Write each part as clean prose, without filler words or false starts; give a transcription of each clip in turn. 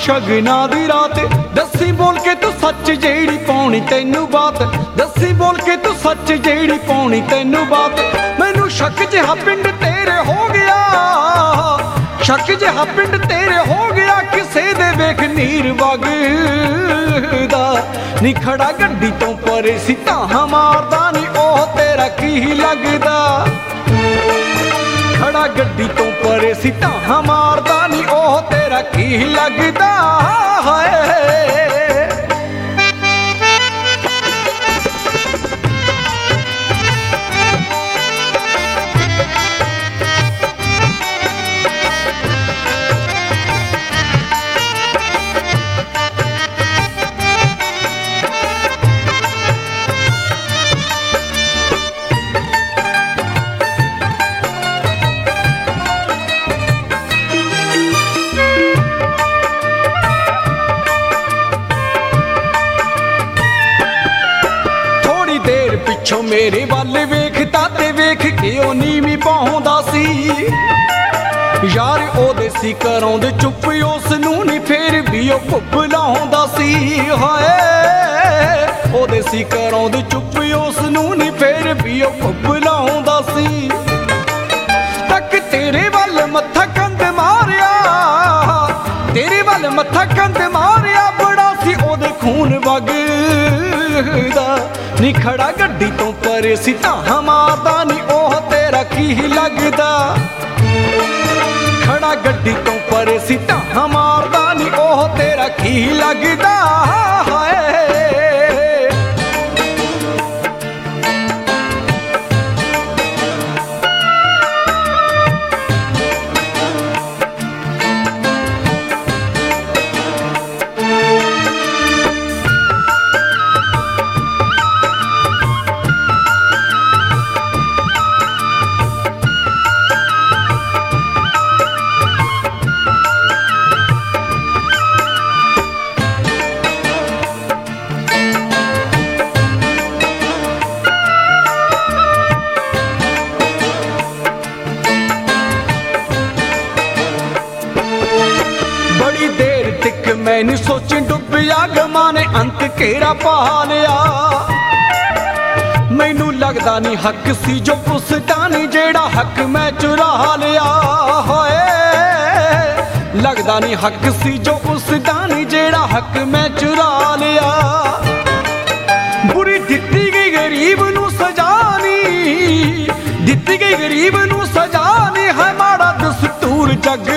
शगना दी रात दसी बोल के तू सच जेड़ी पाउनी तैनू बात दसी बोल के तू सच जेड़ी पाउनी तैनू बात मैनू शक जिहा पिंड तेरे हो गया शक जिहा पिंड तेरे हो गया किसे दे वेख नीर वगदा नी खड़ा गड्डी तो परे सी ताहां मारदा नी ओह तेरा की लगदा खड़ा गड्डी तो परे सी ताहां मारदा नी ओह तेरा की लगदा है। पिछों मेरे वाल वेखता ते वेख के ओ नीवी पाउंदा सी यार ओदे सी घरों दे चुप उस नूं नी फेर भी ओ भुब लाउंदा सी हाय ओदे सी घरों दे चुप उस नूं नी फेर भी ओ भुब लाउंदा सी तक तेरे वाल मत्था कंद मारिया तेरे वाल मत्था कंद मारिया बड़ा सी ओदे खून वगदा नी खड़ा गड्डी तो परे सी ताहां मारदा नी ओह तेरा की लगदा खड़ा गड्डी तो परे सी ताहां मारदा नी ओह तेरा की लगदा है। मैनू सोच डुबिया गमा ने अंत घेरा पा लिया मैनू लगदा नी हक सी जो पुसदा नी जेड़ा हक मैं चुरा लिया होए लगदा नी हक सी जो पुसदा नी जेड़ा हक मैं चुरा लिया बुरी दित्ती गई गरीब नू सजा नी दित्ती गई गरीब नू सजा नी है माड़ा दस्तूर जग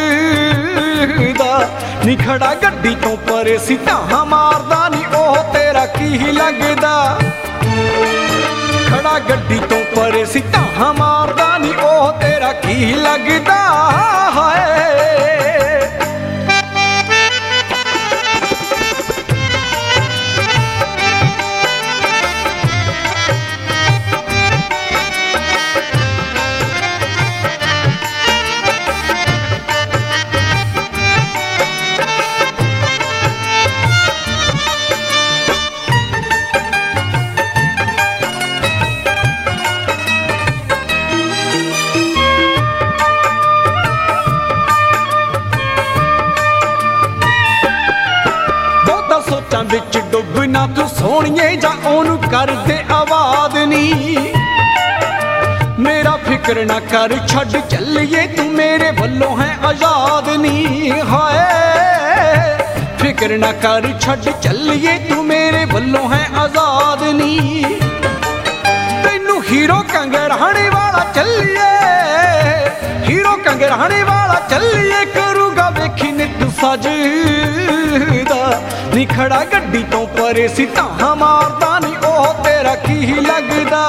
नी खड़ा गड्डी तो परे सी ताहां मारदा नी ओह तेरा की लगदा खड़ा गड्डी तो परे सी ताहां मारदा नी ओह तेरा की लगदा है। विच डुबना तू सोहणिए जा ओनू कर दे आवाज नी मेरा फिक्र ना कर छड़ चलिए तू मेरे वल्लों है आजाद नी हाय फिक्र ना कर छड़ चलिए तू मेरे वल्लों है आजाद नी तैनू हीरो कंगराने वाला चलिए हीरो कंगराने वाला चलिए करूगा वेखी नित सजदा नी खड़ा गड्डी तो परे सी ताहां मारदा नी ओह तेरा की लगदा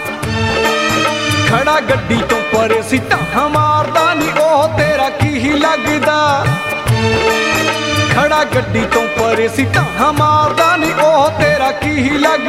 खड़ा गड्डी तो परे सी ताहां मारदा नी ओह तेरा की लगदा खड़ा गड्डी तो परे सी ताहां मारदा नी ओह तेरा की लगदा।